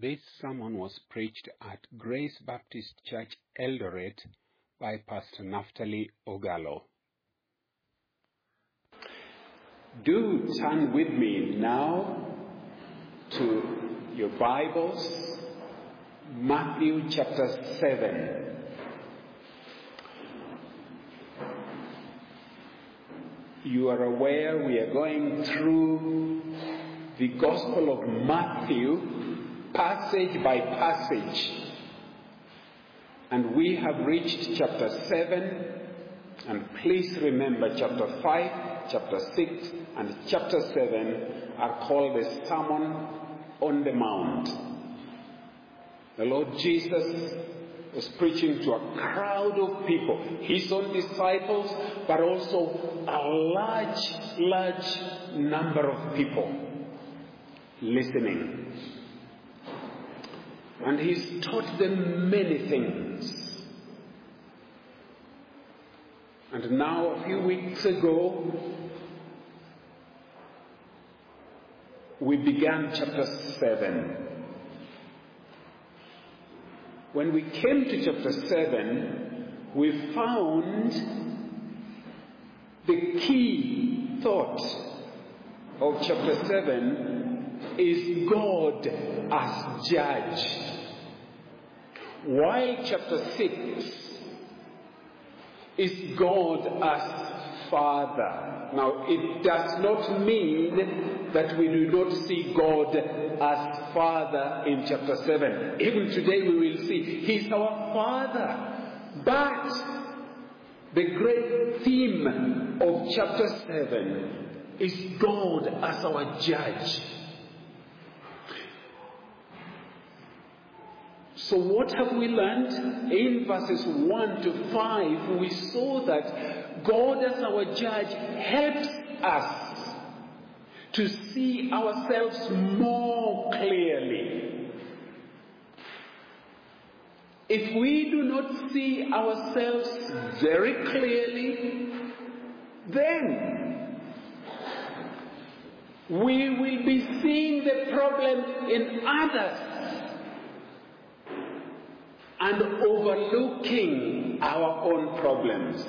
This sermon was preached at Grace Baptist Church, Eldoret, by Pastor Naftali Ogalo. Do turn with me now to your Bibles, Matthew chapter 7. You are aware we are going through the Gospel of Matthew, passage by passage. And we have reached chapter 7. And please remember chapter 5, chapter 6, and chapter 7 are called the Sermon on the Mount. The Lord Jesus was preaching to a crowd of people, his own disciples, but also a large number of people listening. And he's taught them many things. And now, a few weeks ago, we began chapter 7. When we came to chapter 7, we found the key thought of chapter 7 is God as judge. While chapter 6 is God as Father. Now, it does not mean that we do not see God as Father in chapter 7. Even today we will see He's our Father. But the great theme of chapter 7 is God as our judge. So what have we learned? In verses 1 to 5, we saw that God as our judge helps us to see ourselves more clearly. If we do not see ourselves very clearly, then we will be seeing the problem in others and overlooking our own problems.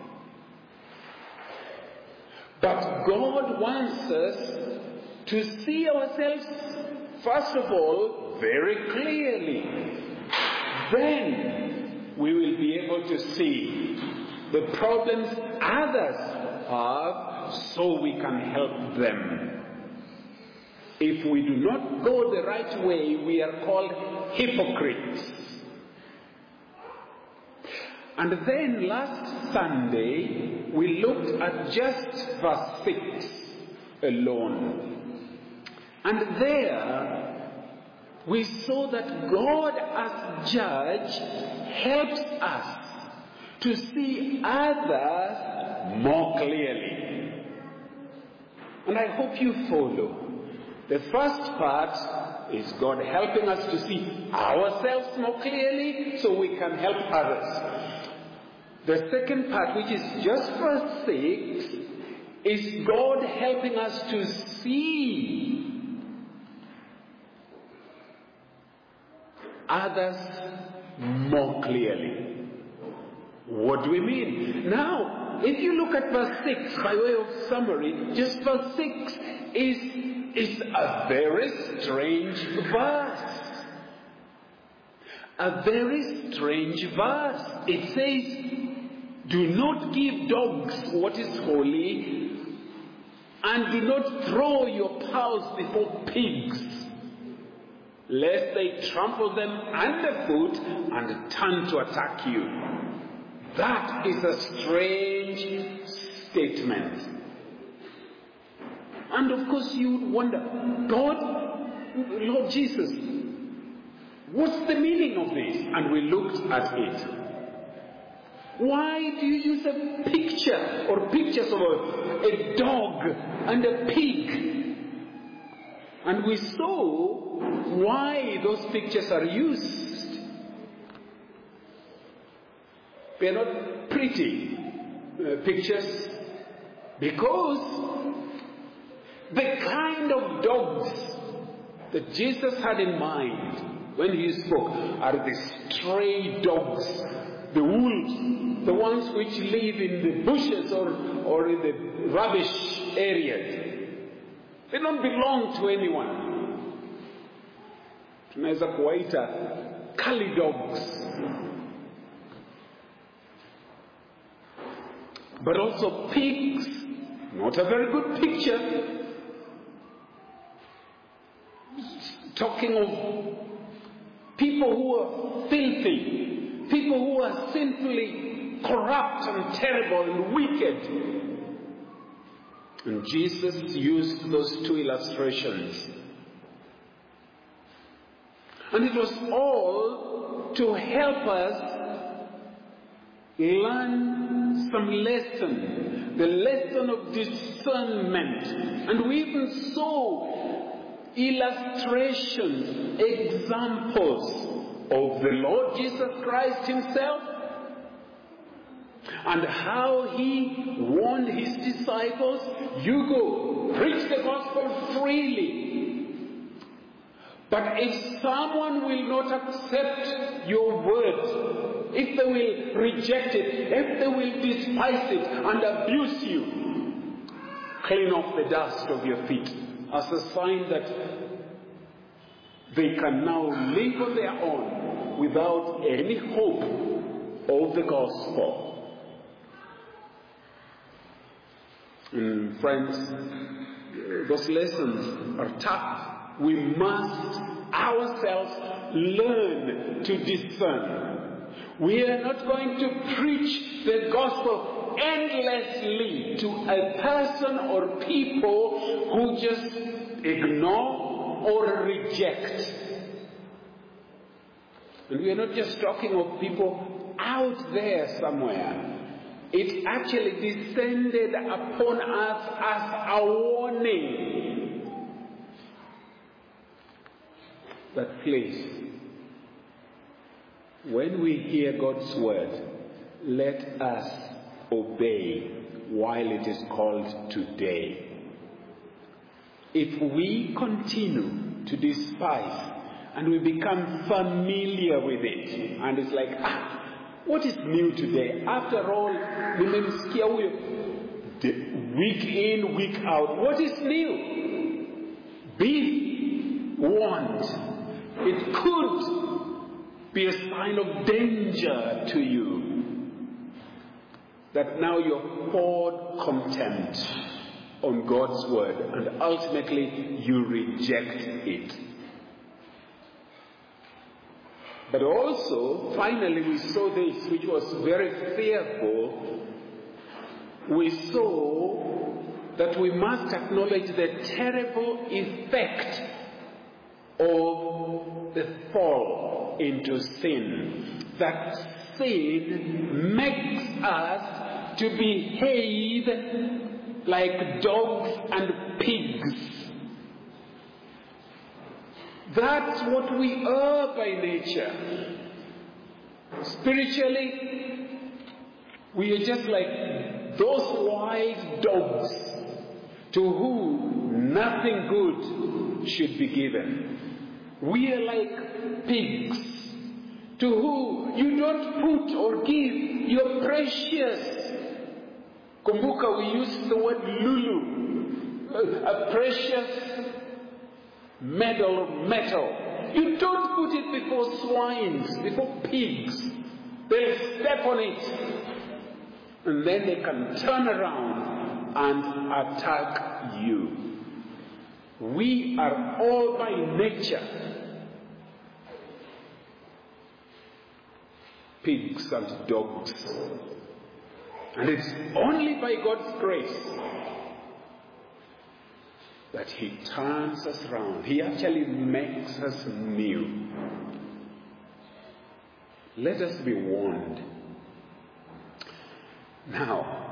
But God wants us to see ourselves, first of all, very clearly. Then we will be able to see the problems others have so we can help them. If we do not go the right way, we are called hypocrites. And then last Sunday, we looked at just verse 6 alone. And there, we saw that God as judge helps us to see others more clearly. And I hope you follow. The first part is God helping us to see ourselves more clearly so we can help others. The second part, which is just verse 6, is God helping us to see others more clearly. What do we mean? Now, if you look at verse 6, by way of summary, just verse 6 is a very strange verse. A very strange verse. It says, do not give dogs what is holy, and do not throw your pearls before pigs, lest they trample them underfoot and turn to attack you. That is a strange statement. And of course you would wonder, God, Lord Jesus, what's the meaning of this? And we looked at it. Why do you use a picture or pictures of a dog and a pig? And we saw why those pictures are used. They are not pretty pictures because the kind of dogs that Jesus had in mind when he spoke are the stray dogs, the wolves, the ones which live in the bushes or in the rubbish areas. They don't belong to anyone. Tunaweza kuwaita cully dogs. But also pigs, not a very good picture. Talking of people who are filthy, people who are sinfully corrupt and terrible and wicked. And Jesus used those two illustrations. And it was all to help us learn some lesson, the lesson of discernment. And we even saw illustrations, examples of the Lord Jesus Christ himself and how he warned his disciples, you go, preach the gospel freely. But if someone will not accept your word, if they will reject it, if they will despise it and abuse you, clean off the dust of your feet as a sign that they can now live on their own without any hope of the gospel. Friends, those lessons are tough. We must ourselves learn to discern. We are not going to preach the gospel endlessly to a person or people who just ignore or reject. And we are not just talking of people out there somewhere. It actually descended upon us as a warning. That please, when we hear God's word, let us obey while it is called today. If we continue to despise and we become familiar with it, and it's like, what is new today? After all, week in, week out. What is new? Be warned. It could be a sign of danger to you that now you've poured contempt on God's word and ultimately you reject it. But also, finally, we saw this, which was very fearful. We saw that we must acknowledge the terrible effect of the fall into sin. That sin makes us to behave like dogs and pigs. That's what we are by nature. Spiritually, we are just like those wild dogs to whom nothing good should be given. We are like pigs to whom you don't put or give your precious. Kumbuka, we use the word lulu, a precious medal of metal. You don't put it before swines, before pigs. They'll step on it. And then they can turn around and attack you. We are all by nature pigs and dogs. And it's only by God's grace that He turns us around. He actually makes us new. Let us be warned. Now,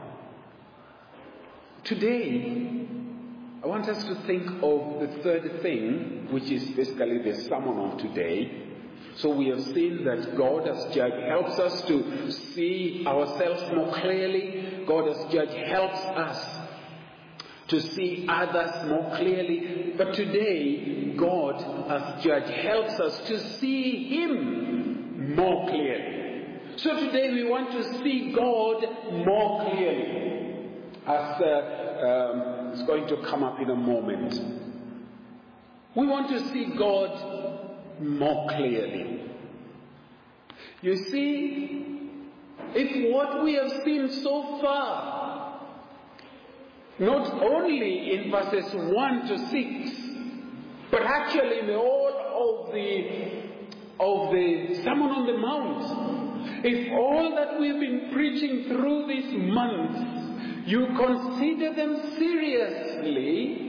today, I want us to think of the third thing, which is basically the sermon of today. So we have seen that God as judge helps us to see ourselves more clearly. God as judge helps us to see others more clearly. But today, God, as judge, helps us to see Him more clearly. So today we want to see God more clearly, as it's going to come up in a moment. We want to see God more clearly. You see, if what we have seen so far, not only in verses 1 to 6, but actually in all of the Sermon on the Mount, if all that we've been preaching through these months, you consider them seriously,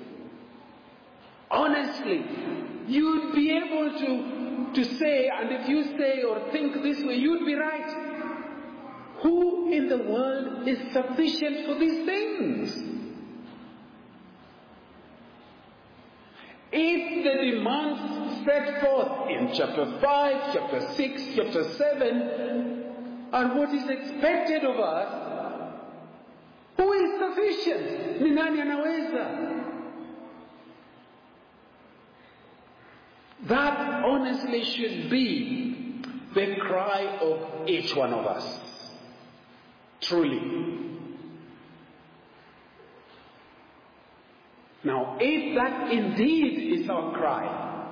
honestly, you'd be able to say, and if you say or think this way, you'd be right. Who in the world is sufficient for these things? If the demands set forth in chapter 5, chapter 6, chapter 7 are what is expected of us, who is sufficient? Ni nani anaweza? That honestly should be the cry of each one of us. Truly. Now, if that indeed is our cry,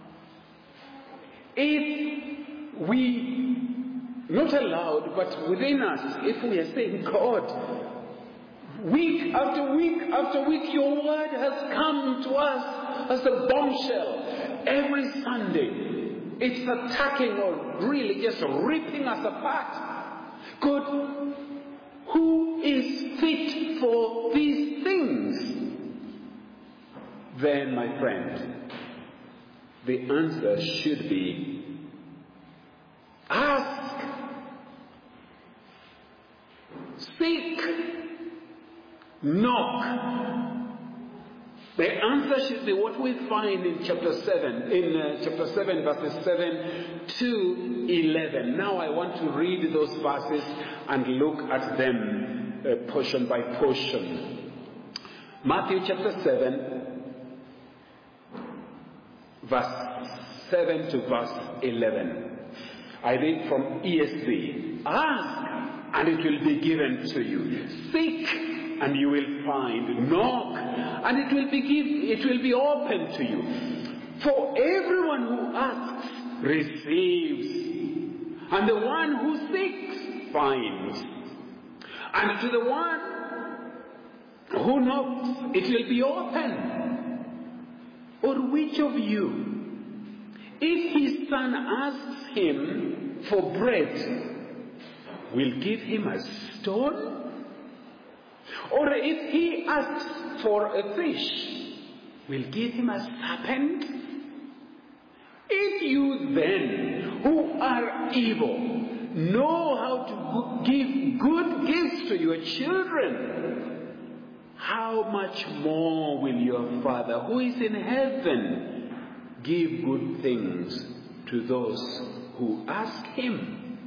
if we, not aloud, but within us, if we are saying, God, week after week after week, your word has come to us as a bombshell. Every Sunday, it's attacking or really just ripping us apart. God, who is fit for these things? Then, my friend, the answer should be, ask, seek, knock. The answer should be what we find in chapter 7, verses 7 to 11. Now I want to read those verses and look at them portion by portion. Matthew chapter 7, verse 7 to verse 11. I read from ESV. Ask, and it will be given to you. Seek, and you will find. Knock, and it will be open to you. For everyone who asks receives, and the one who seeks finds, and to the one who knocks it will be open. Or which of you, if his son asks him for bread, will give him a stone? Or if he asks for a fish, will give him a serpent? If you then, who are evil, know how to give good gifts to your children, how much more will your Father, who is in heaven, give good things to those who ask him?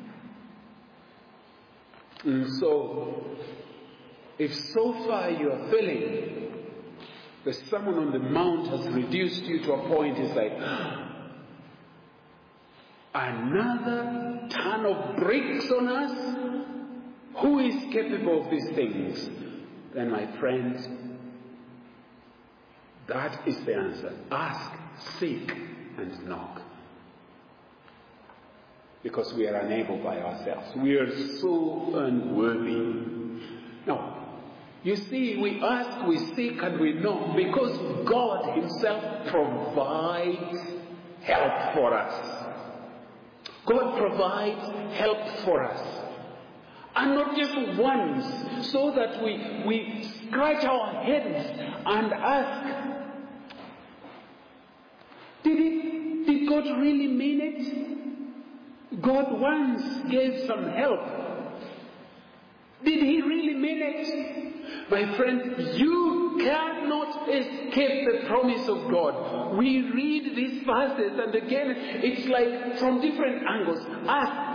And so, if so far you are feeling the Sermon on the Mount has reduced you to a point, it's like, another ton of bricks on us? Who is capable of these things? Then, my friends, that is the answer. Ask, seek, and knock. Because we are unable by ourselves. We are so unworthy. Now, you see, we ask, we seek, and we knock because God Himself provides help for us. God provides help for us. And not just once, so that we scratch our heads and ask, did God really mean it? God once gave some help. Did He really mean it? My friend, you cannot escape the promise of God. We read these verses and again, it's like from different angles. Ask,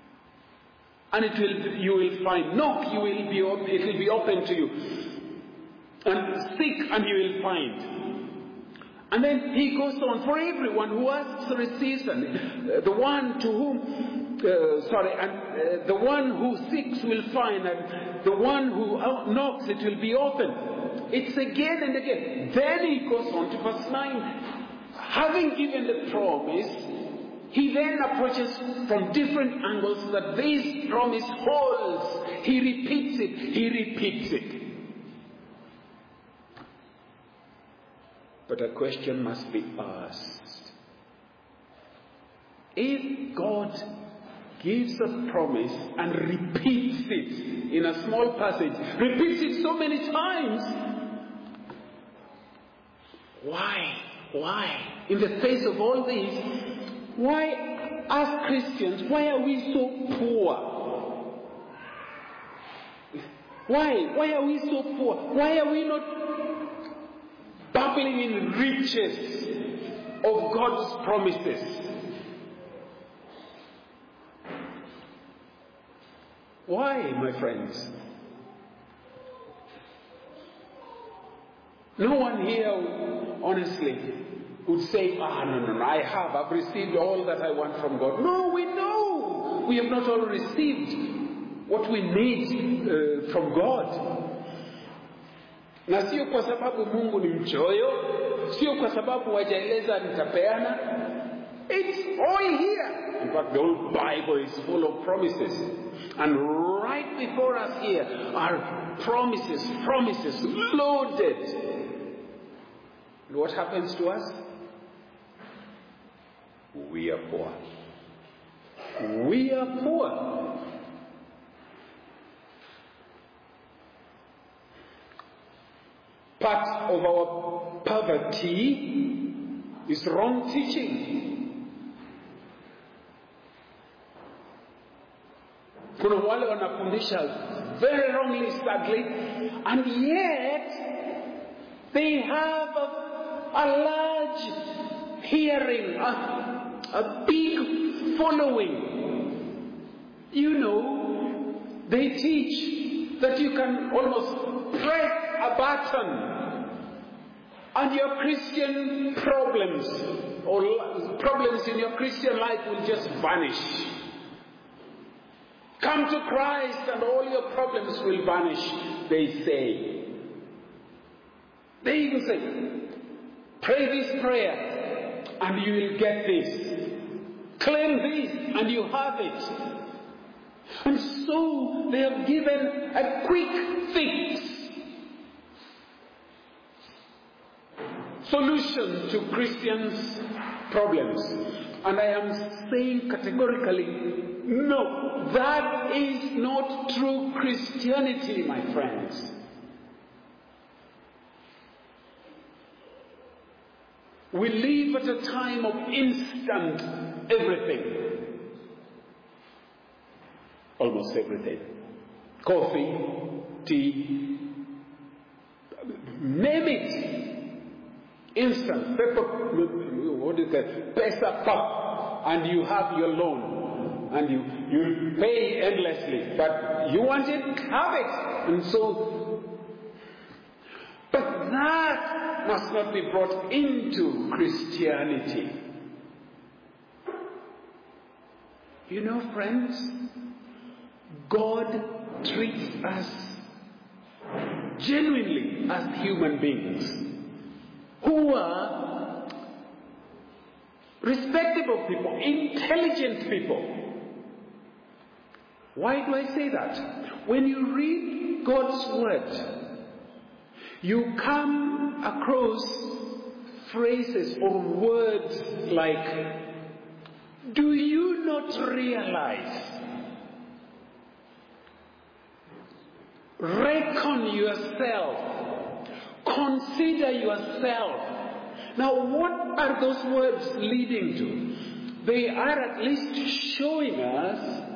and you will find. Knock, it will be open to you. And seek and you will find. And then he goes on, for everyone who asks receives, and the one to whom, the one who seeks will find, and the one who knocks it will be open. It's again and again. Then he goes on to verse 9. Having given the promise, he then approaches from different angles so that this promise holds. He repeats it. But a question must be asked. If God gives a promise and repeats it in a small passage, repeats it so many times, why? In the face of all this, why, as Christians, why are we so poor? Why are we so poor? Why are we not bubbling in riches of God's promises? Why, my friends? No one here, honestly, would say, no, I've received all that I want from God. No, we know we have not all received what we need from God. Na sio kwa sababu Mungu ni mchoyo, sio kwa sababu wajaeleza nitapeana. It's all here. In fact, the whole Bible is full of promises. And right before us here are promises loaded. And what happens to us? We are poor. We are poor. Part of our poverty is wrong teaching. Kuna wale wanafundisha very wrongly, sadly, and yet they have a large hearing, a big following. You know, they teach that you can almost press a button and your Christian problems or problems in your Christian life will just vanish. Come to Christ and all your problems will vanish, they say. They even say, pray this prayer and you will get this. Claim this and you have it. And so they have given a quick fix. Solution to Christians' problems. And I am saying categorically, no, that is not true Christianity, my friends. We live at a time of instant everything. Almost everything. Coffee, tea, name it. Instant, pesa pop, and you have your loan, and you pay endlessly, but you want it, have it, and so. But that must not be brought into Christianity. You know, friends, God treats us genuinely as human beings who are respectable people, intelligent people. Why do I say that? When you read God's word, you come across phrases or words like, do you not realize? Reckon yourself. Consider yourself. Now, what are those words leading to? They are at least showing us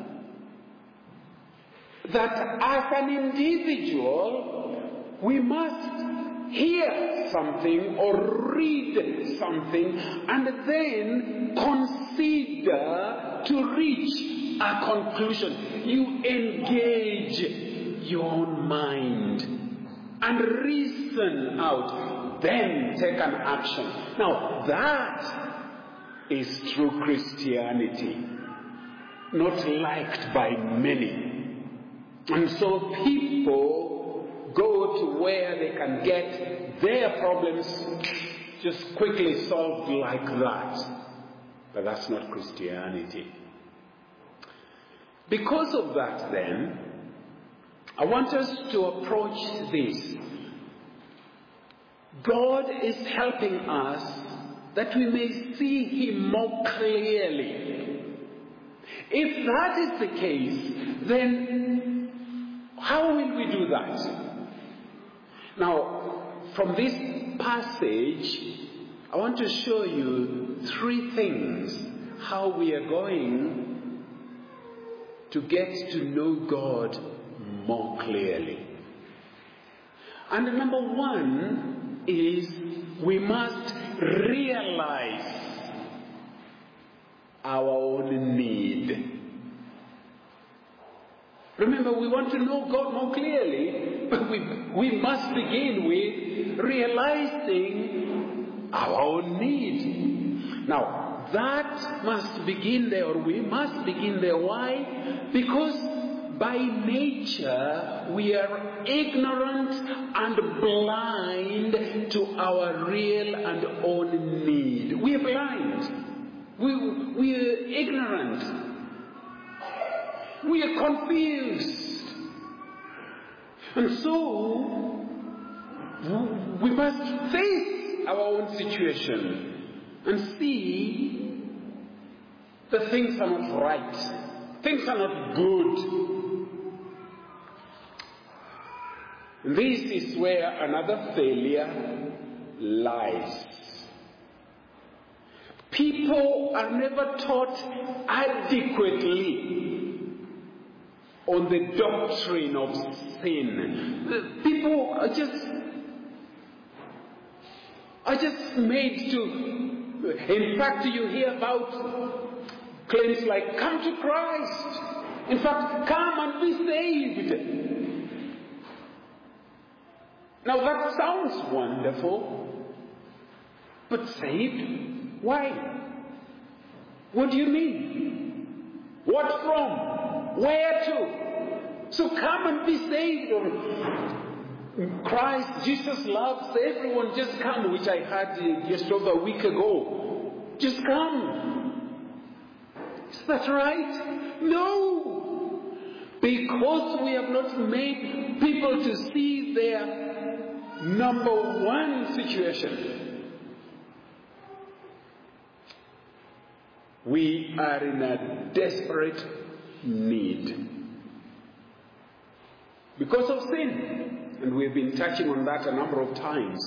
that as an individual, we must hear something or read something and then consider to reach a conclusion. You engage your own mind. and reason out, then take an action. Now, that is true Christianity, not liked by many. And so people go to where they can get their problems just quickly solved like that. But that's not Christianity. Because of that, then, I want us to approach this. God is helping us that we may see Him more clearly. If that is the case, then how will we do that? Now, from this passage, I want to show you 3 things how we are going to get to know God more clearly. And number 1 is we must realize our own need. Remember, we want to know God more clearly, but we must begin with realizing our own need. Now, that must begin there, or we must begin there. Why? Because by nature, we are ignorant and blind to our real and own need. We are blind. We are ignorant. We are confused. And so, we must face our own situation and see that things are not right. Things are not good. This is where another failure lies. People are never taught adequately on the doctrine of sin. People are just made to, in fact, you hear about claims like, come to Christ. In fact, come and be saved. Now that sounds wonderful, but saved? Why? What do you mean? What from? Where to? So come and be saved. Or Christ, Jesus loves everyone. Just come, which I heard just over a week ago. Just come. Is that right? No. Because we have not made people to see their number 1 situation. We are in a desperate need because of sin, and we've been touching on that a number of times.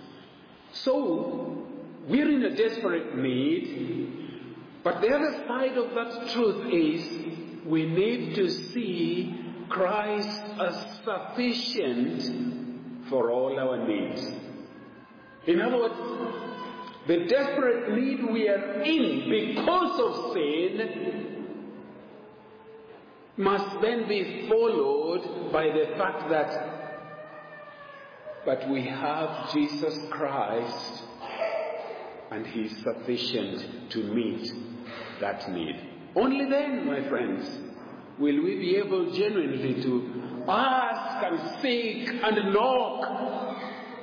So we're in a desperate need, but the other side of that truth is we need to see Christ as sufficient for all our needs. In other words, the desperate need we are in because of sin must then be followed by the fact that but we have Jesus Christ and He is sufficient to meet that need. Only then, my friends, will we be able genuinely to ask and seek and knock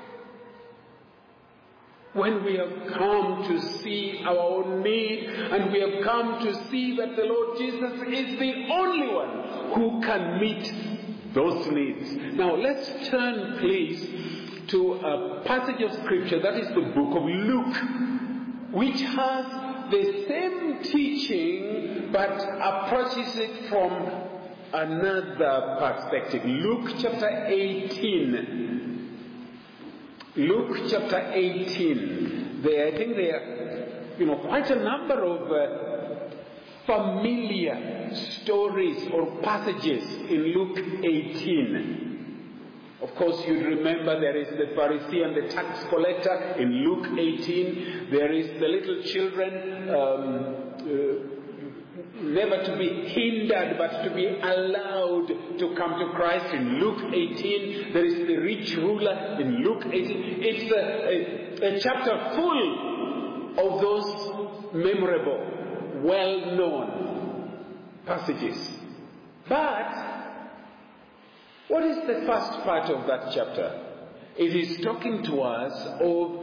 when we have come to see our own need, and we have come to see that the Lord Jesus is the only one who can meet those needs. Now let's turn please to a passage of scripture that is the book of Luke, which has the same teaching but approaches it from another perspective. Luke chapter 18. Luke chapter 18. I think there are, quite a number of familiar stories or passages in Luke 18. Of course, you remember there is the Pharisee and the tax collector in Luke 18. There is the little children never to be hindered, but to be allowed to come to Christ. In Luke 18, there is the rich ruler. In Luke 18, it's a chapter full of those memorable, well-known passages. But what is the first part of that chapter? It is talking to us of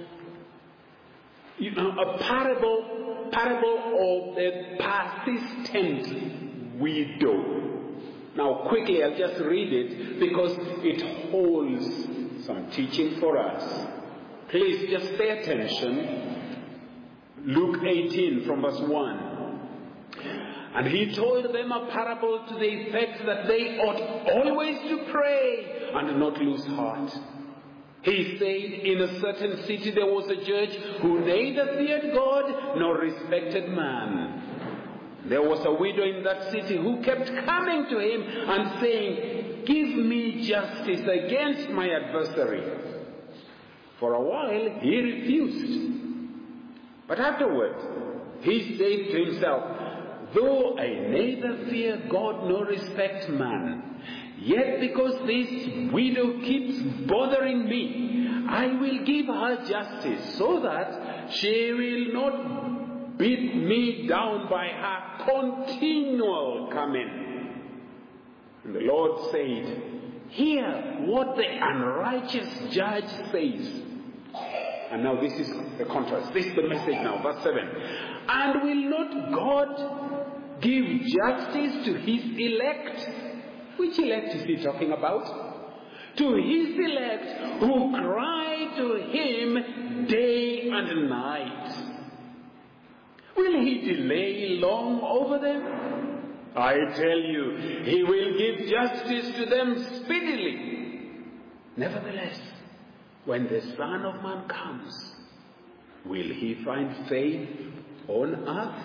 a parable of a persistent widow. Now quickly, I'll just read it because it holds some teaching for us. Please just pay attention. Luke 18 from verse 1. And he told them a parable to the effect that they ought always to pray and not lose heart. He said, in a certain city there was a judge who neither feared God nor respected man. There was a widow in that city who kept coming to him and saying, give me justice against my adversary. For a while he refused. But afterward he said to himself, though I neither fear God nor respect man, yet because this widow keeps bothering me, I will give her justice so that she will not beat me down by her continual coming. And the Lord said, hear what the unrighteous judge says. And now this is the contrast. This is the message now, verse 7. And will not God give justice to his elect? Which elect is he talking about? To his elect who cry to him day and night. Will he delay long over them? I tell you, he will give justice to them speedily. Nevertheless, when the Son of Man comes, will he find faith on earth?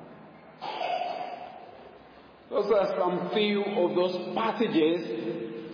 Those are some few of those passages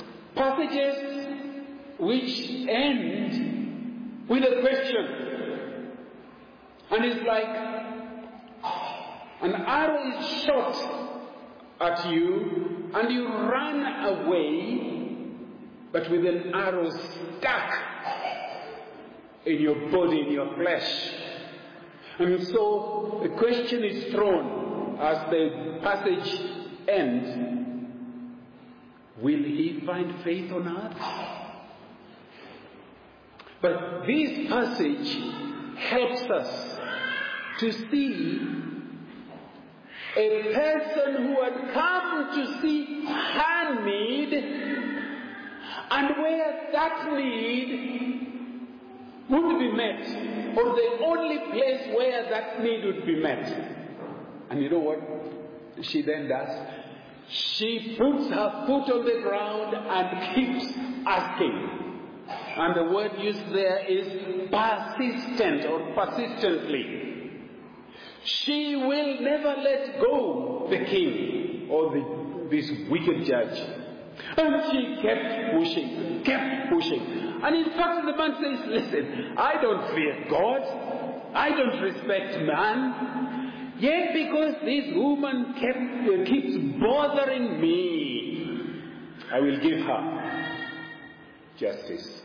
which end with a question. And it's like an arrow is shot at you and you run away, but with an arrow stuck in your body, in your flesh. And so the question is thrown as the passage ends, will he find faith on earth? But this passage helps us to see a person who had come to see her need, and where that need would be met, or the only place where that need would be met. And you know what she then does? She puts her foot on the ground and keeps asking. And the word used there is persistent or persistently. She will never let go the king or this wicked judge. And she kept pushing. And in fact the man says, listen, I don't fear God. I don't respect man. Yet because this woman keeps bothering me, I will give her justice.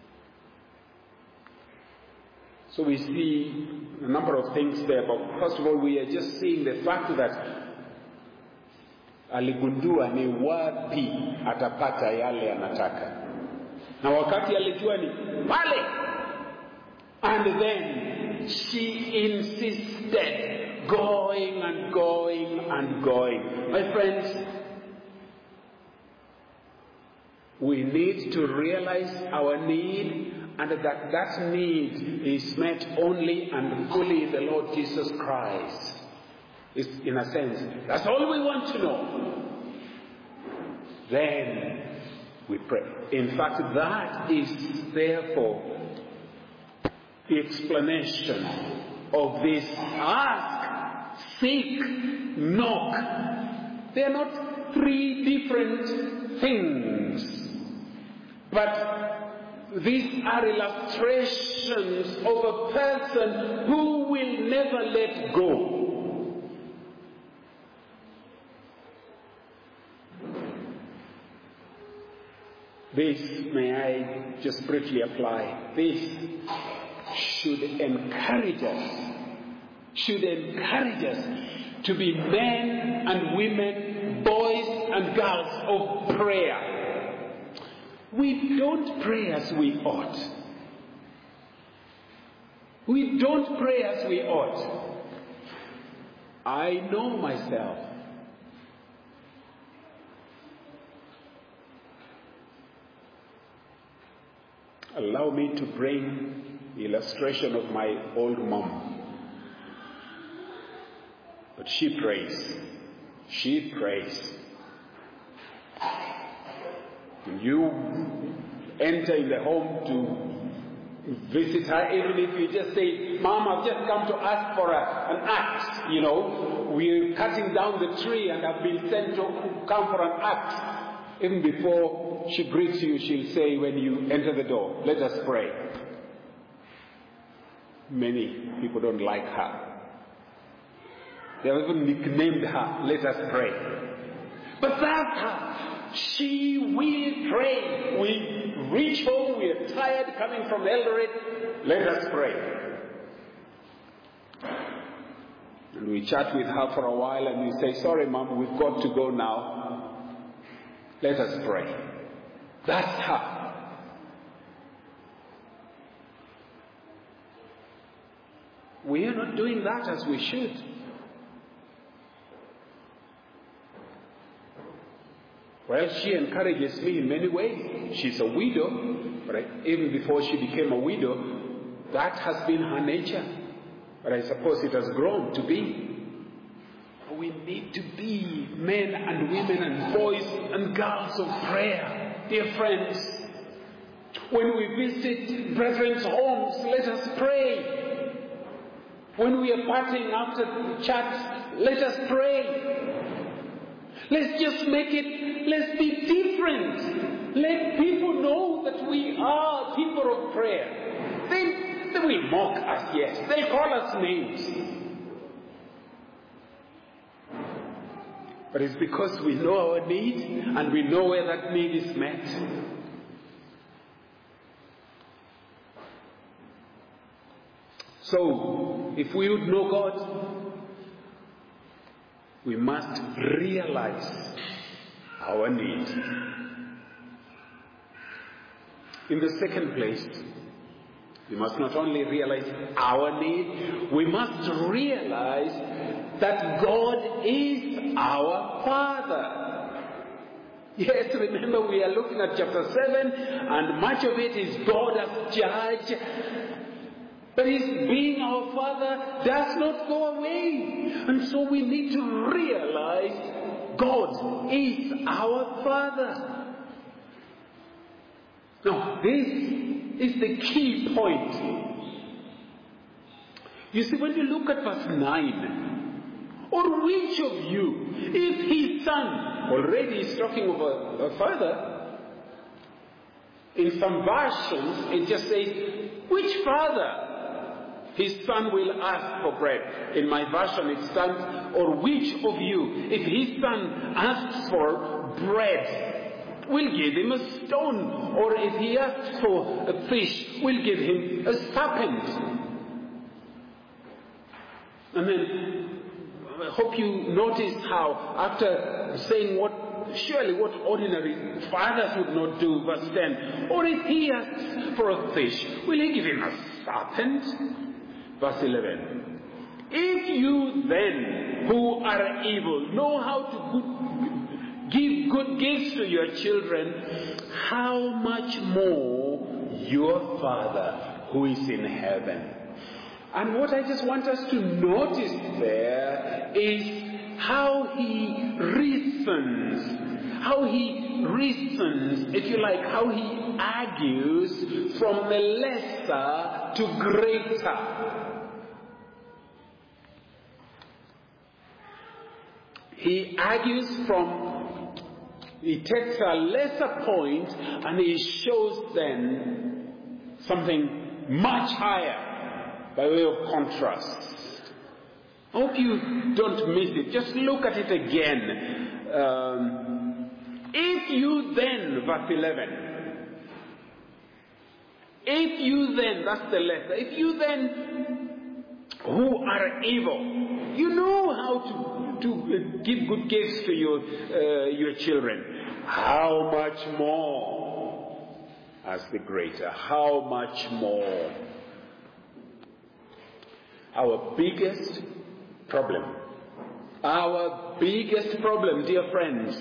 So we see a number of things there, but first of all we are just seeing the fact that aligundua ni wapi atapata yale anataka. Na wakati alijua ni pale. And then she insisted, going and going and going. My friends, we need to realize our need, and that need is met only and fully in the Lord Jesus Christ. It's, in a sense, that's all we want to know. Then we pray. In fact, that is therefore the explanation of this ask, seek, knock. They are not three different things, but these are illustrations of a person who will never let go. This, may I just briefly apply, this should encourage us to be men and women, boys and girls of prayer. We don't pray as we ought. We don't pray as we ought. I know myself. Allow me to bring the illustration of my old mom. But she prays. She prays. When you enter in the home to visit her, even if you just say, Mom, I've just come to ask for an axe, we're cutting down the tree and I've been sent to come for an axe. Even before she greets you, she'll say when you enter the door, let us pray. Many people don't like her. They have even nicknamed her, let us pray. But that's her. She will pray. We reach home, we are tired coming from Eldoret, let us pray. And we chat with her for a while and we say, sorry Mom, we've got to go now. Let us pray. That's her. We are not doing that as we should. Well, she encourages me in many ways. She's a widow, but even before she became a widow, that has been her nature. But I suppose it has grown to be. We need to be men and women and boys and girls of prayer. Dear friends, when we visit brethren's homes, let us pray. When we are partying after the chat, let us pray. Let's just let's be different. Let people know that we are people of prayer. They will mock us, yes. They'll call us names. But it's because we know our need and we know where that need is met. So, if we would know God, we must realize our need. In the second place, we must not only realize our need, we must realize that God is our Father. Yes, remember we are looking at chapter 7 and much of it is God as judge. But His being our Father does not go away. And so we need to realize God is our Father. Now, this is the key point. You see, when you look at verse 9, or which of you, if his son, already is talking of a father, in some versions it just says, which father his son will ask for bread. In my version it stands, or which of you, if his son asks for bread, will give him a stone, or if he asks for a fish, will give him a serpent. And then I hope you noticed how after saying what ordinary fathers would not do, verse 10, or if he asks for a fish, will he give him a serpent? Verse 11, if you then, who are evil, know how to give good gifts to your children, how much more your Father who is in heaven. And what I just want us to notice there is how he reasons, if you like, how he argues from the lesser to greater. He argues he takes a lesser point and he shows then something much higher by way of contrast. I hope you don't miss it. Just look at it again. If you then, verse 11, If you then, that's the letter, if you then who are evil, you know how to give good gifts to your children, how much more as the greater, how much more. Our biggest problem, dear friends,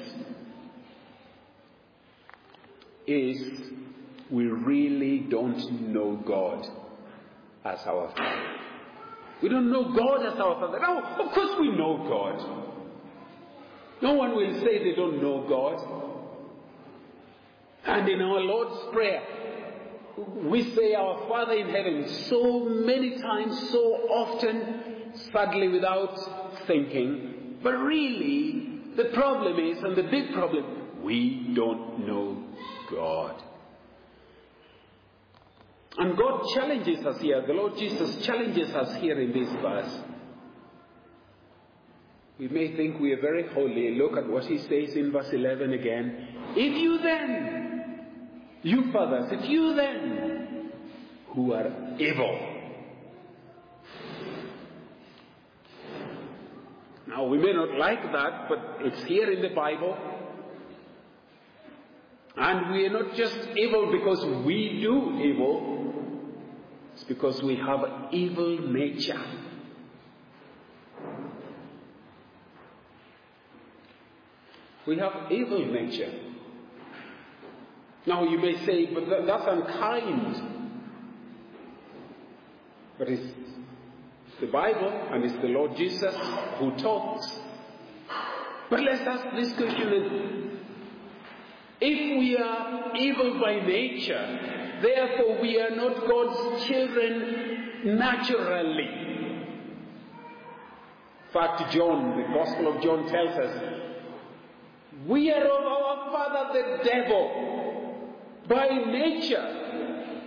is we really don't know God as our Father. We don't know God as our Father. Now, of course we know God. No one will say they don't know God. And in our Lord's Prayer, we say our Father in heaven so many times, so often, sadly without thinking. But really, the problem is, and the big problem, we don't know God. And God challenges us here. The Lord Jesus challenges us here in this verse. We may think we are very holy. Look at what he says in verse 11 again. If you then, you fathers, if you then, who are evil. Now we may not like that, but it's here in the Bible. And we are not just evil because we do evil. It's because we have an evil nature. We have evil nature. Now you may say, but that's unkind. But it's the Bible and it's the Lord Jesus who talks. But let's ask this question. If we are evil by nature, therefore we are not God's children naturally. In fact, John, the Gospel of John tells us, we are of our father the devil. By nature,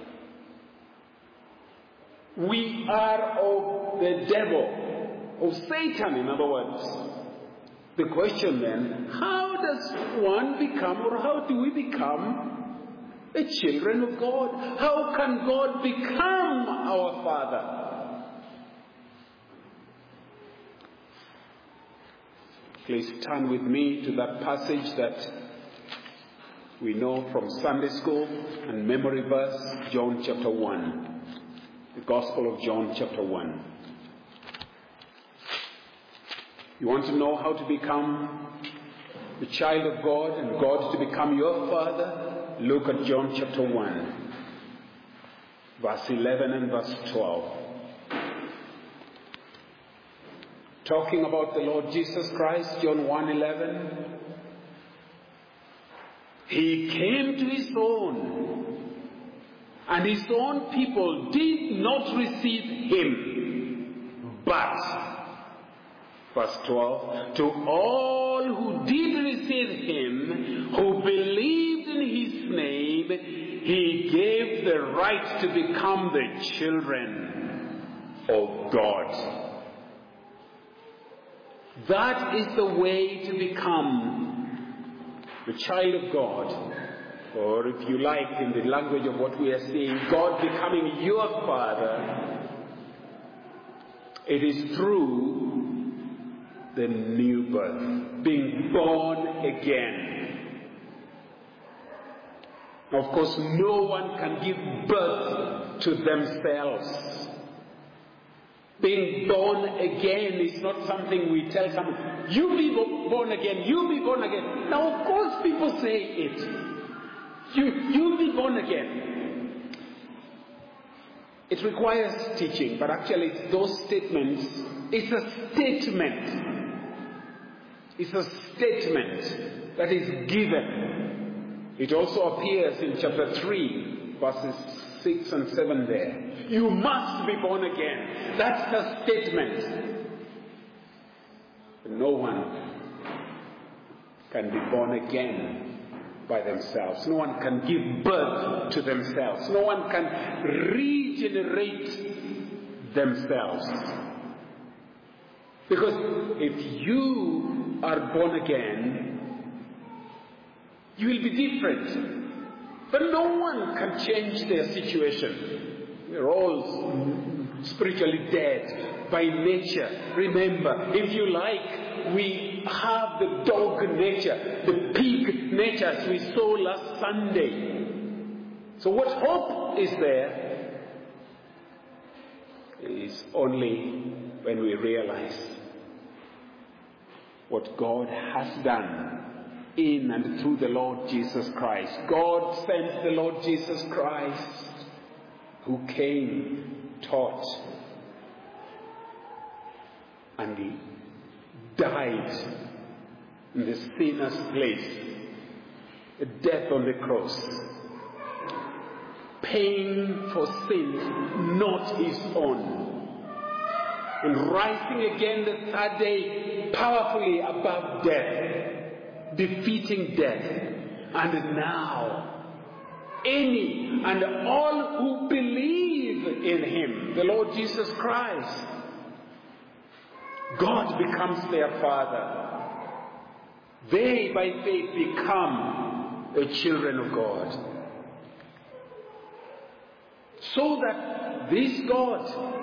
we are of the devil, of Satan in other words. The question then, how does one become, or how do we become the children of God? How can God become our Father? Please turn with me to that passage that we know from Sunday school and memory verse, John chapter 1. The Gospel of John chapter 1. You want to know how to become the child of God and God to become your Father? Look at John chapter 1, verse 11 and verse 12. Talking about the Lord Jesus Christ, John 1:11. He came to his own, and his own people did not receive him. But, verse 12, to all who did receive him, who believed in his name, he gave the right to become the children of God. That is the way to become the child of God. Or if you like, in the language of what we are seeing, God becoming your Father. It is through the new birth, being born again. Of course, no one can give birth to themselves. Being born again is not something we tell someone, you be born again, you be born again. Now, of course, people say it. You be born again. It requires teaching, but actually it's those statements, it's a statement. It's a statement that is given. It also appears in chapter 3, verses 6 and 7 there. You must be born again. That's the statement. No one can be born again by themselves. No one can give birth to themselves. No one can regenerate themselves. Because if you are born again, you will be different. But no one can change their situation. We're all spiritually dead by nature. Remember, if you like, we have the dog nature, the pig nature, as we saw last Sunday. So what hope is there is only when we realize what God has done in and through the Lord Jesus Christ. God sent the Lord Jesus Christ, who came, taught, and he died in the sinner's place, a death on the cross, paying for sins not his own, and rising again the third day powerfully above death, defeating death. And now any and all who believe in him, the Lord Jesus Christ, God becomes their Father. They by faith become the children of God. So that this God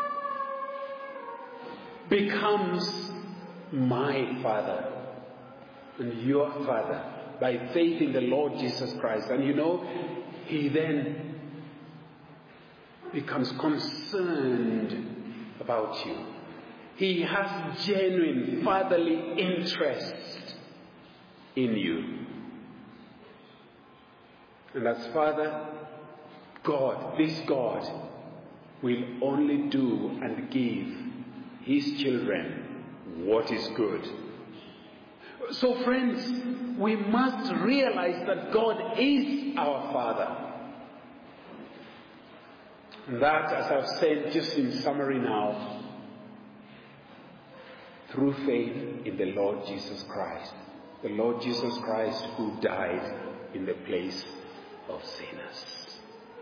becomes my Father and your Father by faith in the Lord Jesus Christ. And you know, he then becomes concerned about you. He has genuine fatherly interest in you. And as Father, God, this God, will only do and give his children what is good. So friends, we must realize that God is our Father. And that, as I've said just in summary now, through faith in the Lord Jesus Christ. The Lord Jesus Christ who died in the place of sinners.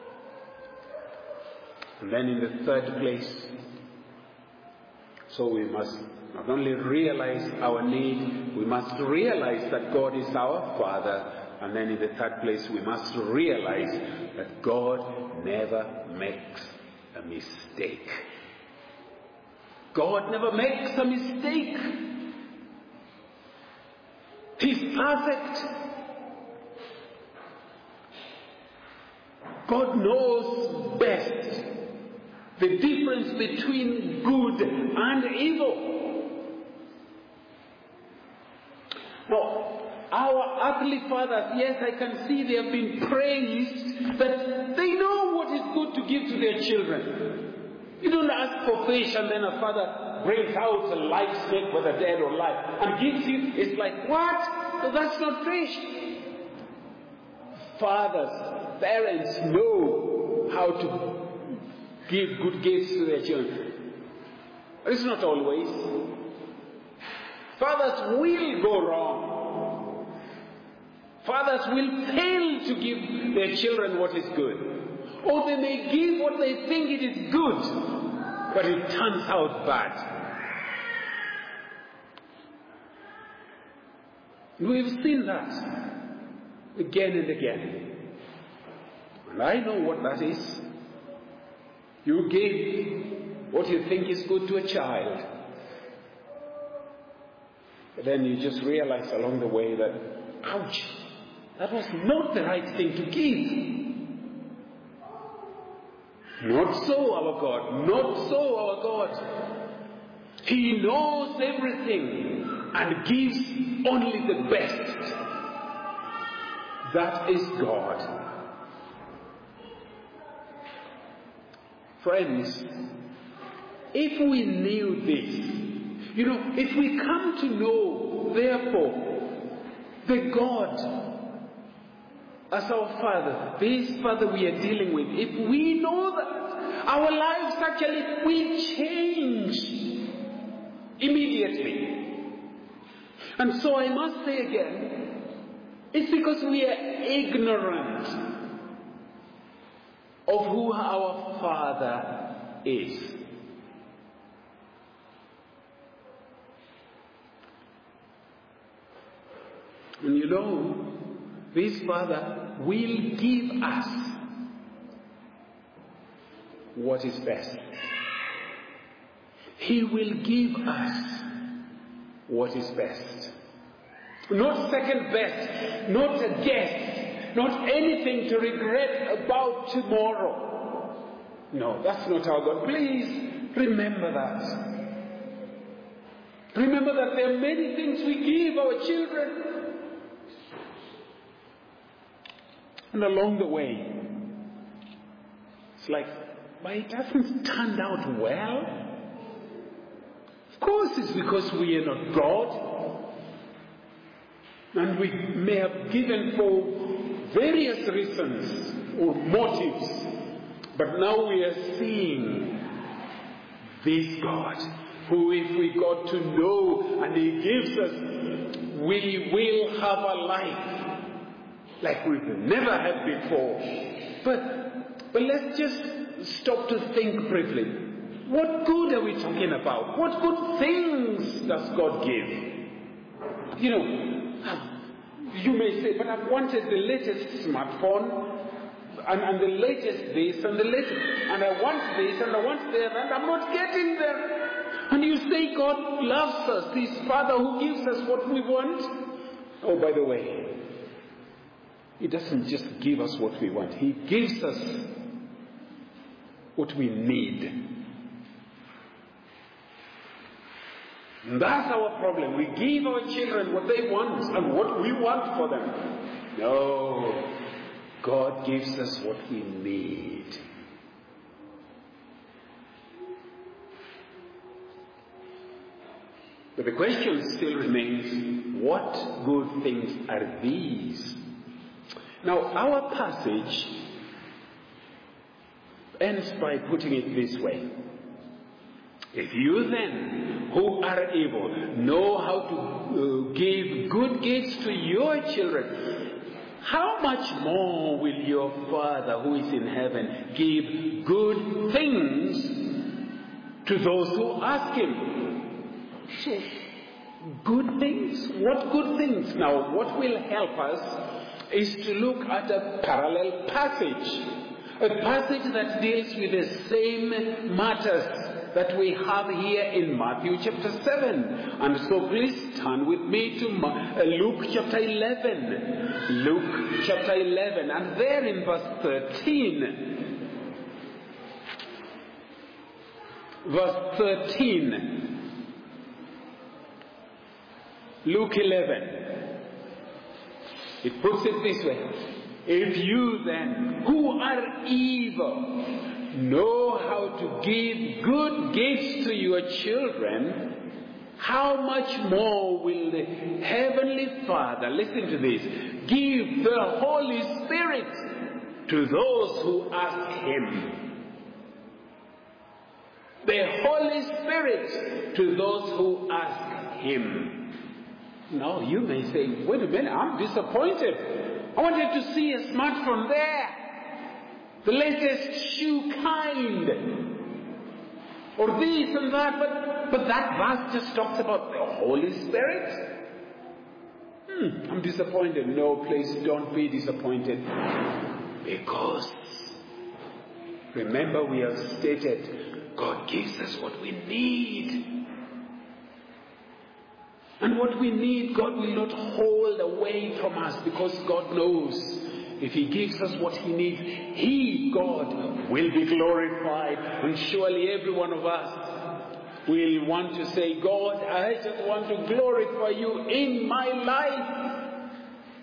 And then in the third place, so we must not only realize our need, we must realize that God is our Father. And then in the third place, we must realize that God never makes a mistake. God never makes a mistake. He's perfect. God knows best the difference between good and evil. Now, our earthly fathers, yes, I can see they have been praised that they know what is good to give to their children. You don't ask for fish and then a father brings out a live snake, whether dead or alive, and gives you. It's like, what? So that's not fish. Fathers, parents know how to give good gifts to their children. But it's not always. Fathers will go wrong. Fathers will fail to give their children what is good. Or they may give what they think it is good, but it turns out bad. We've seen that again and again. And I know what that is. You give what you think is good to a child. But then you just realize along the way that, ouch, that was not the right thing to give. Not so our God. Not so our God. He knows everything and gives only the best. That is God. Friends, if we knew this, if we come to know, therefore, the God as our Father, this Father we are dealing with, if we know that, our lives actually will change immediately. And so I must say again, it's because we are ignorant of who our Father is. And this Father will give us what is best. He will give us what is best. Not second best, not a guess, not anything to regret about tomorrow. No, that's not our God. Please remember that. Remember that there are many things we give our children. And along the way, it's like, but it hasn't turned out well. Of course, it's because we are not God. And we may have given for various reasons or motives. But now we are seeing this God, who if we got to know and He gives us, we will have a life like we've never had before. But let's just stop to think briefly. What good are we talking about? What good things does God give? You may say, but I've wanted the latest smartphone, and the latest this, and the latest, and I want this, and I want that, and I'm not getting them. And you say God loves us, this Father who gives us what we want. Oh, by the way, He doesn't just give us what we want. He gives us what we need. And that's our problem. We give our children what they want and what we want for them. No. God gives us what we need. But the question still remains, what good things are these? Now, our passage ends by putting it this way. If you then, who are able, know how to give good gifts to your children, how much more will your Father who is in heaven give good things to those who ask Him? So, good things? What good things? Now, what will help us is to look at a parallel passage. A passage that deals with the same matters that we have here in Matthew chapter 7. And so please turn with me to Luke chapter 11. Luke chapter 11, and there in verse 13. Verse 13. Luke 11. It puts it this way. If you then, who are evil, know how to give good gifts to your children, how much more will the Heavenly Father, listen to this, give the Holy Spirit to those who ask Him. The Holy Spirit to those who ask Him. Now you may say, wait a minute, I'm disappointed. I wanted to see a smartphone there. The latest shoe kind. Or this and that. But that verse just talks about the Holy Spirit. I'm disappointed. No, please don't be disappointed. Because, remember we have stated, God gives us what we need. And what we need, God will not hold away from us, because God knows if He gives us what He needs, He, God, will be glorified. And surely every one of us will want to say, God, I just want to glorify You in my life.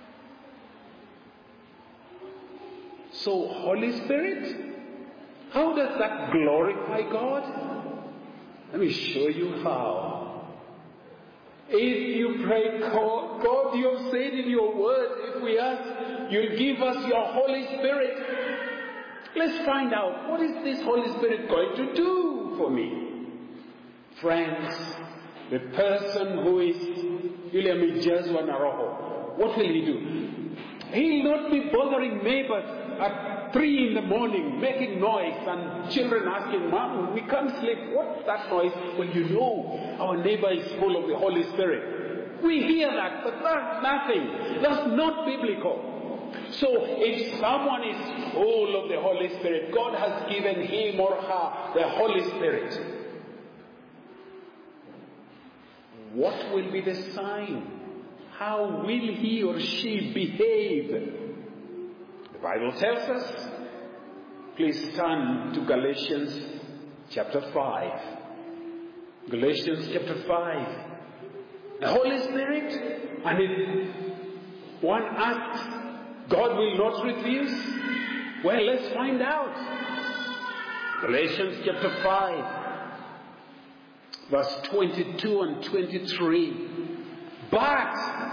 So, Holy Spirit, how does that glorify God? Let me show you how. If you pray, God, You have said in Your word, if we ask, You'll give us Your Holy Spirit. Let's find out, what is this Holy Spirit going to do for me? Friends, the person who is William Ijazwa Naroho, what will he do? He'll not be bothering neighbors at 3 in the morning, making noise, and children asking, Mom, we can't sleep. What's that noise? Well, you know, our neighbor is full of the Holy Spirit. We hear that, but that's nothing. That's not biblical. So if someone is full of the Holy Spirit, God has given him or her the Holy Spirit, what will be the sign? How will he or she behave? The Bible tells us. Please turn to Galatians chapter 5. Galatians chapter 5. The Holy Spirit, and if one asks, God will not refuse? Well, let's find out. Galatians chapter 5, verse 22 and 23. But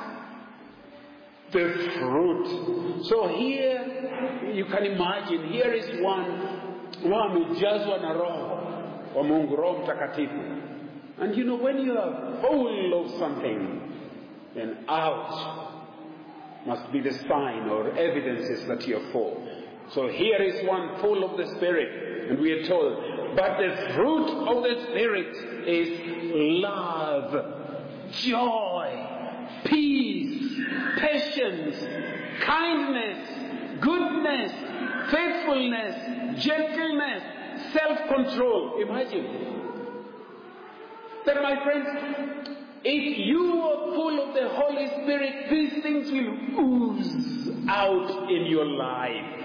the fruit. So here, you can imagine, here is one amejazwa na roho wa Mungu, Roho Mtakatifu. And you know, when you are full of something, then out must be the sign or evidences that you are full. So here is one full of the Spirit, and we are told, but the fruit of the Spirit is love, joy, peace, patience, kindness, goodness, faithfulness, gentleness, self-control. Imagine. Then, my friends, if you are full of the Holy Spirit, these things will ooze out in your life.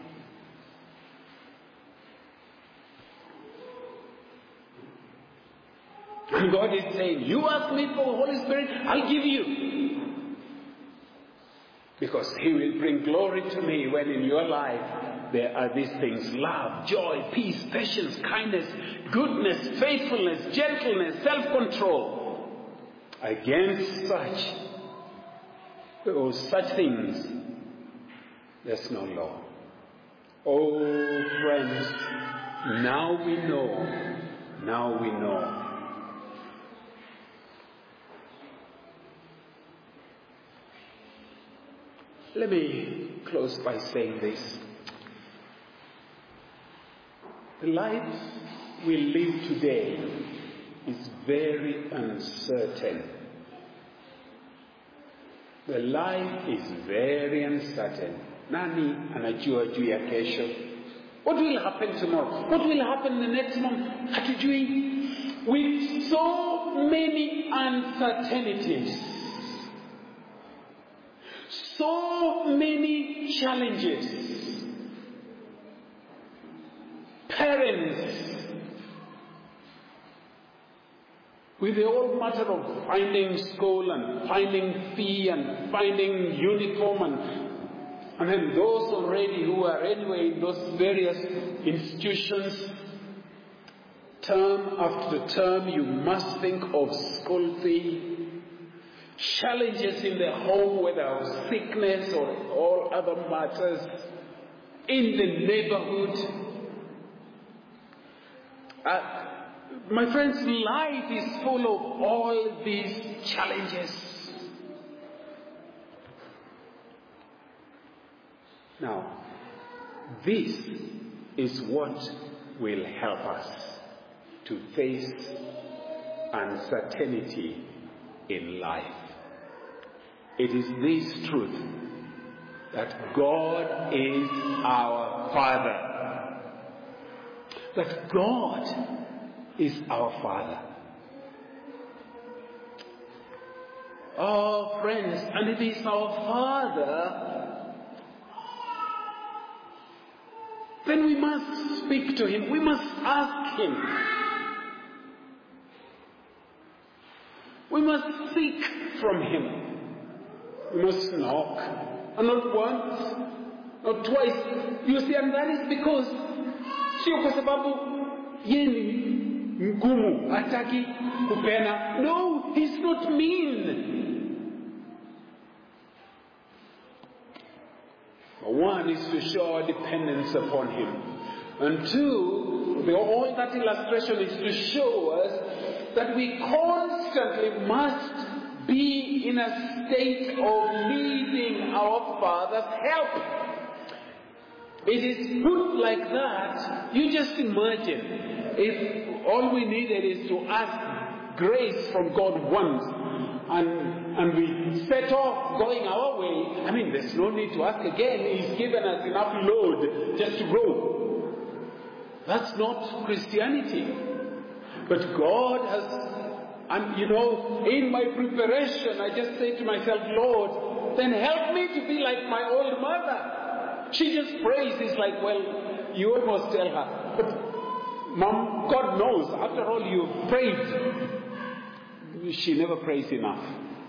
And God is saying, you ask me for the Holy Spirit, I'll give you. Because He will bring glory to me when in your life there are these things: love, joy, peace, patience, kindness, goodness, faithfulness, gentleness, self-control. Against such things, there's no law. Oh, friends, now we know. Let me close by saying this. The life we live today is very uncertain. The life is very uncertain. Nani anajua juu ya kesho? What will happen tomorrow? What will happen the next month? Hatujui. With so many uncertainties, so many challenges, parents, with the whole matter of finding school and finding fee and finding uniform, and then those already who are anyway in those various institutions, term after term, you must think of school fee. Challenges in the home, whether of sickness or all other matters, in the neighborhood. My friends, life is full of all these challenges. Now, this is what will help us to face uncertainty in life. It is this truth that God is our Father. That God is our Father. Oh, friends, and it is our Father, then we must speak to Him. We must ask Him. We must seek from Him. We must knock, and not once, not twice. You see, and that is because sio kwa sababu yeye ni mgumu, hataki kupena. No, He's not mean. One is to show our dependence upon Him, and two, all that illustration is to show us that we constantly must be in a state of needing our Father's help. It is put like that. You just imagine if all we needed is to ask grace from God once, and we set off going our way, I mean, there's no need to ask again. He's given us enough load just to go. That's not Christianity. But God has, and in my preparation, I just say to myself, Lord, then help me to be like my old mother. She just prays. It's like, well, you almost tell her, but Mom, God knows, after all you've prayed. She never prays enough.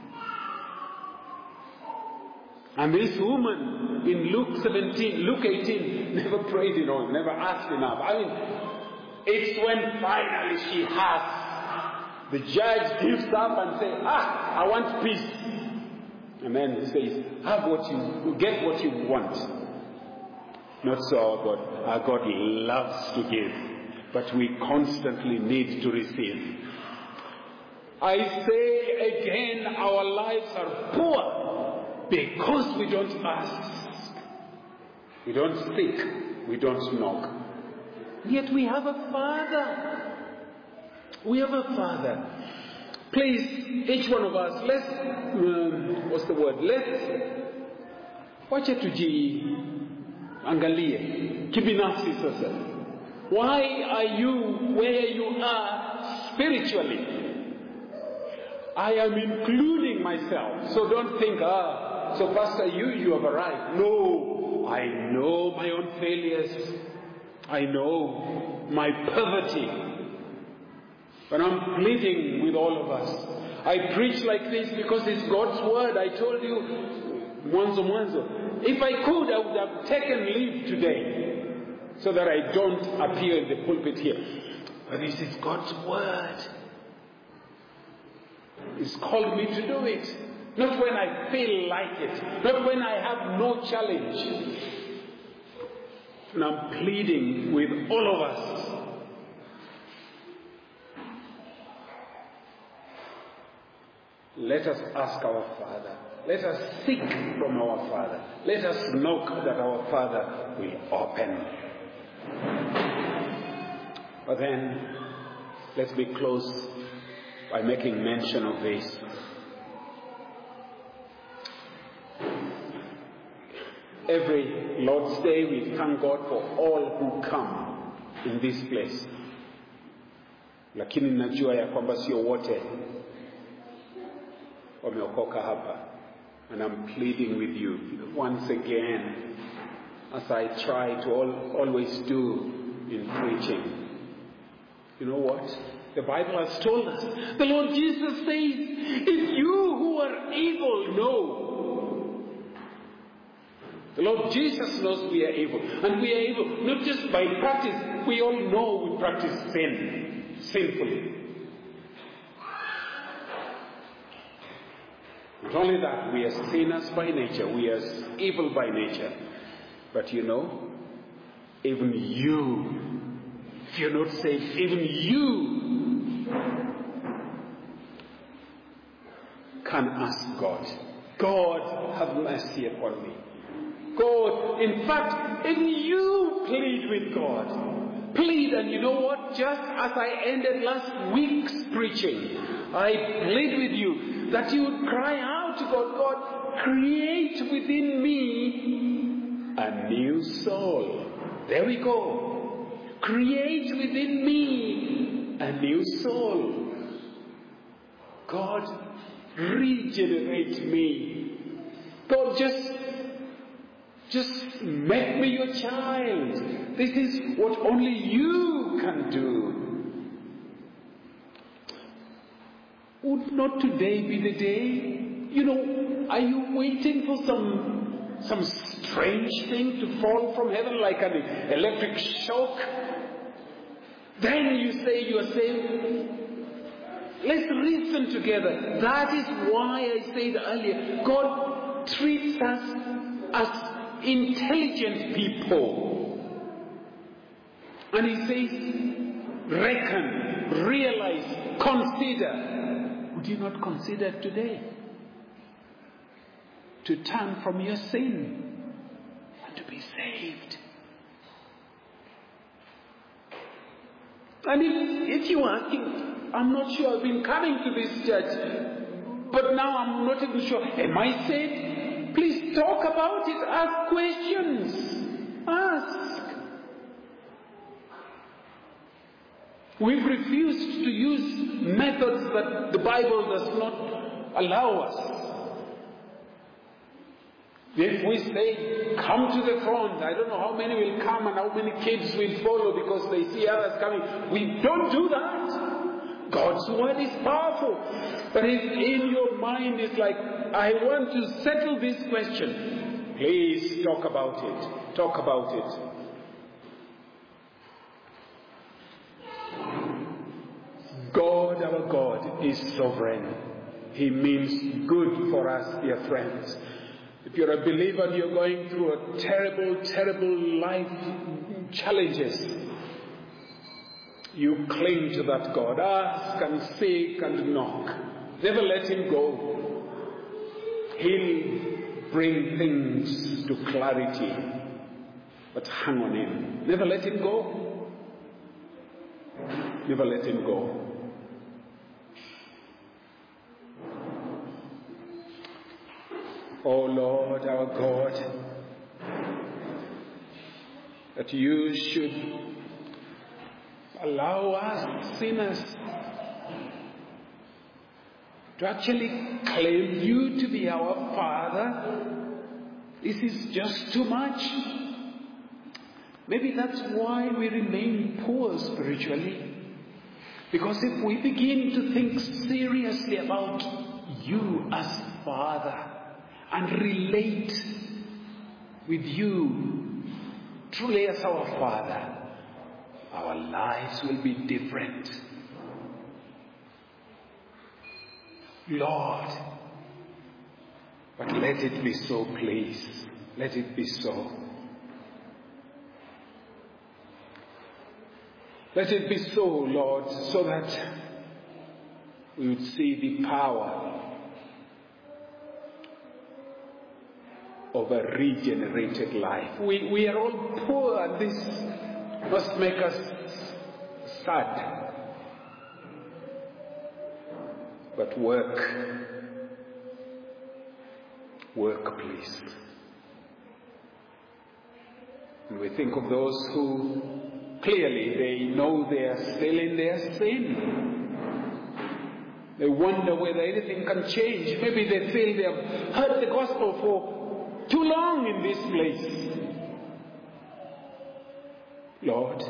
And this woman in Luke 18, never prayed enough, never asked enough. I mean, it's when finally she has. The judge gives up and says, I want peace. And then he says, get what you want. Not so our God. Our God loves to give, but we constantly need to receive. I say again, our lives are poor because we don't ask. We don't seek. We don't knock. Yet we have a Father. We have a Father. Please, each one of us, let's wacha tujiangalie kibinafsi sasa. Why are you where you are spiritually? I am including myself. So don't think, so Pastor, you have arrived. No, I know my own failures. I know my poverty. But I'm pleading with all of us. I preach like this because it's God's word. I told you, mwanzo. If I could, I would have taken leave today so that I don't appear in the pulpit here. But this is God's word. He's called me to do it. Not when I feel like it. Not when I have no challenge. And I'm pleading with all of us. Let us ask our Father. Let us seek from our Father. Let us knock that our Father will open. But then, let's be close by making mention of this. Every Lord's Day, we thank God for all who come in this place. Lakini najua ya kwamba sio wote wameokoka hapa. And I'm pleading with you once again, as I try to always do in preaching. You know what? The Bible has told us. The Lord Jesus says, if you who are able know. The Lord Jesus knows we are able. And we are able, not just by practice. We all know we practice sin. Sinfully. Not only that, we are sinners by nature. We are evil by nature. But even you, if you're not saved, even you can ask God. God, have mercy upon me. God, in fact, even you plead with God. Plead, and you know what? Just as I ended last week's preaching, I plead with you that you would cry out to God, God, create within me a new soul. There we go. Create within me a new soul. God, regenerate me. God, just make me your child. This is what only you can do. Would not today be the day? Are you waiting for some strange thing to fall from heaven like an electric shock? Then you say you are saved. Let's reason together. That is why I said earlier, God treats us as intelligent people. And He says, reckon, realize, consider. Would you not consider today to turn from your sin and to be saved? And if you are asking, I'm not sure. I've been coming to this church, but now I'm not even sure. Am I saved? Please talk about it. Ask questions. Ask. We've refused to use methods that the Bible does not allow us. If we say, come to the front, I don't know how many will come and how many kids will follow because they see others coming. We don't do that. God's word is powerful. But if in your mind it's like, I want to settle this question, please talk about it. Talk about it. God, our God, is sovereign. He means good for us, dear friends. If you're a believer and you're going through a terrible, terrible life challenges, you cling to that God. Ask and seek and knock. Never let him go. He'll bring things to clarity. But hang on him. Never let him go. Never let him go. Oh Lord, our God, that you should allow us sinners to actually claim you to be our Father. This is just too much. Maybe that's why we remain poor spiritually. Because if we begin to think seriously about you as Father, and relate with you truly as our Father, our lives will be different. Lord, but let it be so, please. Let it be so. Let it be so, Lord, so that we would see the power of a regenerated life. We are all poor, and this must make us sad. But work, please. And we think of those who clearly they know they are still in their sin. They wonder whether anything can change. Maybe they feel they have heard the gospel for too long in this place. Lord,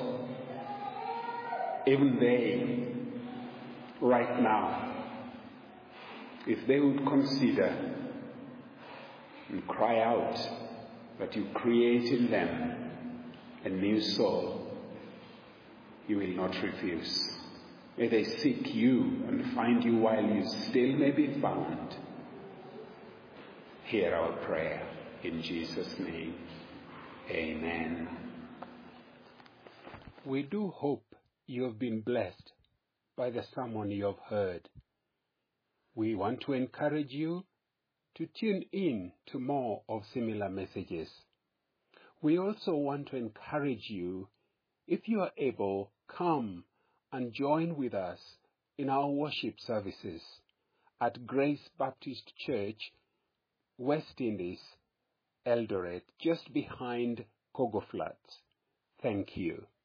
even they, right now, if they would consider and cry out that you create in them a new soul, you will not refuse. May they seek you and find you while you still may be found. Hear our prayer. In Jesus' name, amen. We do hope you have been blessed by the sermon you have heard. We want to encourage you to tune in to more of similar messages. We also want to encourage you, if you are able, come and join with us in our worship services at Grace Baptist Church, West Indies, Eldoret, just behind Kogo Flats. Thank you.